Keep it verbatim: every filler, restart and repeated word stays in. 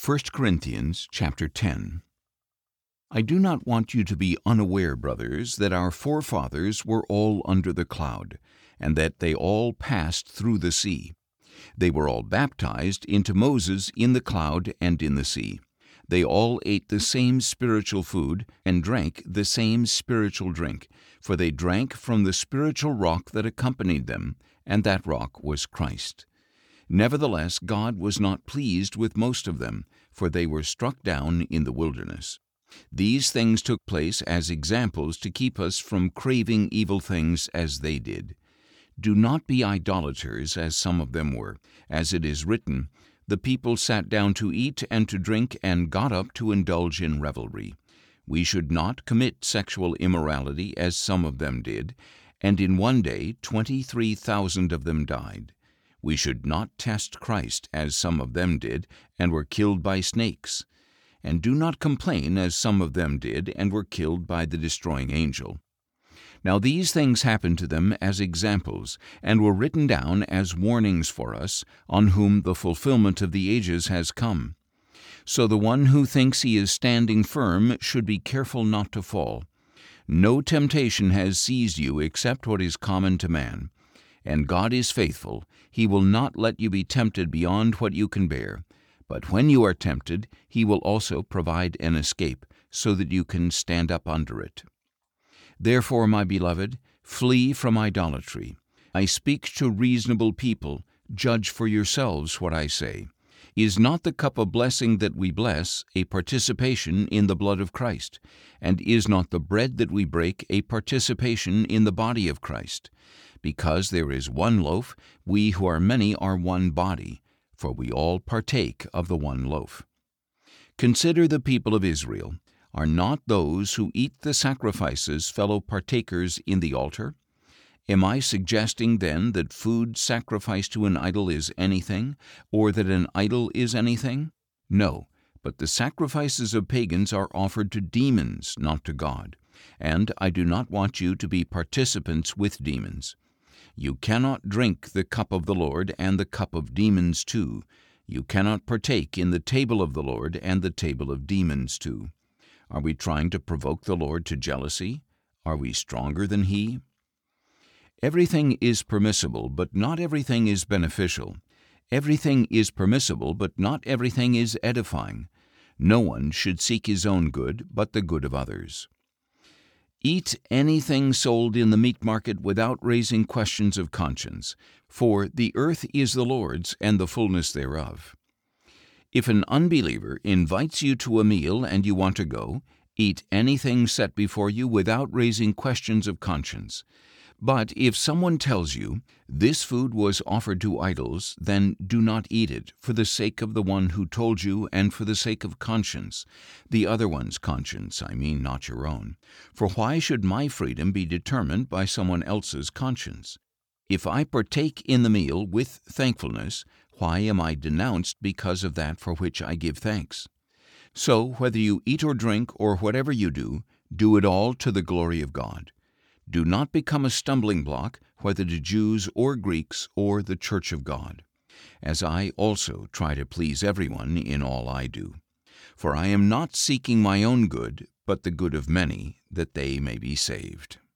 First Corinthians chapter ten. I do not want you to be unaware, brothers, that our forefathers were all under the cloud, and that they all passed through the sea. They were all baptized into Moses in the cloud and in the sea. They all ate the same spiritual food and drank the same spiritual drink, for they drank from the spiritual rock that accompanied them, and that rock was Christ. Nevertheless, God was not pleased with most of them, for they were struck down in the wilderness. These things took place as examples to keep us from craving evil things as they did. Do not be idolaters, as some of them were. As it is written, "The people sat down to eat and to drink and got up to indulge in revelry." We should not commit sexual immorality, as some of them did, and in one day twenty-three thousand of them died. We should not test Christ, as some of them did, and were killed by snakes. And do not complain, as some of them did, and were killed by the destroying angel. Now these things happened to them as examples, and were written down as warnings for us, on whom the fulfillment of the ages has come. So the one who thinks he is standing firm should be careful not to fall. No temptation has seized you except what is common to man. And God is faithful. He will not let you be tempted beyond what you can bear. But when you are tempted, He will also provide an escape, so that you can stand up under it. Therefore, my beloved, flee from idolatry. I speak to reasonable people. Judge for yourselves what I say. Is not the cup of blessing that we bless a participation in the blood of Christ? And is not the bread that we break a participation in the body of Christ? Because there is one loaf, we who are many are one body, for we all partake of the one loaf. Consider the people of Israel. Are not those who eat the sacrifices fellow partakers in the altar? Am I suggesting then that food sacrificed to an idol is anything, or that an idol is anything? No, but the sacrifices of pagans are offered to demons, not to God. And I do not want you to be participants with demons. You cannot drink the cup of the Lord and the cup of demons too. You cannot partake in the table of the Lord and the table of demons too. Are we trying to provoke the Lord to jealousy? Are we stronger than He? Everything is permissible, but not everything is beneficial. Everything is permissible, but not everything is edifying. No one should seek his own good, but the good of others. Eat anything sold in the meat market without raising questions of conscience, for the earth is the Lord's and the fullness thereof. If an unbeliever invites you to a meal and you want to go, eat anything set before you without raising questions of conscience. But if someone tells you, "This food was offered to idols," then do not eat it, for the sake of the one who told you and for the sake of conscience, the other one's conscience, I mean, not your own. For why should my freedom be determined by someone else's conscience? If I partake in the meal with thankfulness, why am I denounced because of that for which I give thanks? So whether you eat or drink or whatever you do, do it all to the glory of God. Do not become a stumbling block, whether to Jews or Greeks or the church of God, as I also try to please everyone in all I do. For I am not seeking my own good, but the good of many, that they may be saved.